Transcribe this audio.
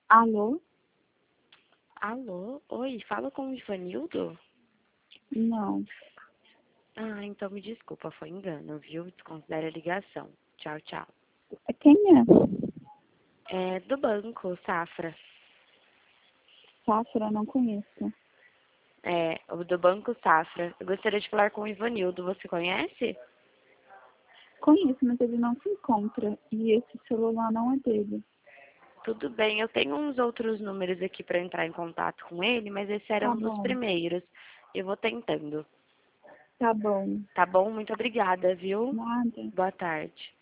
Alô? Alô? Oi, fala com o Ivanildo? Não. Ah, então me desculpa, foi engano, viu? Desconsidere a ligação. Tchau, tchau. Quem é? É do banco, Safra. Safra, não conheço. É, o do banco Safra. Eu gostaria de falar com o Ivanildo, você conhece? Conheço, mas ele não se encontra. E esse celular não é dele. Tudo bem, eu tenho uns outros números aqui para entrar em contato com ele, mas esse era Tá um dos bom. primeiros. Eu vou tentando. Tá bom. Tá bom? Muito obrigada, viu? Nada. Boa tarde.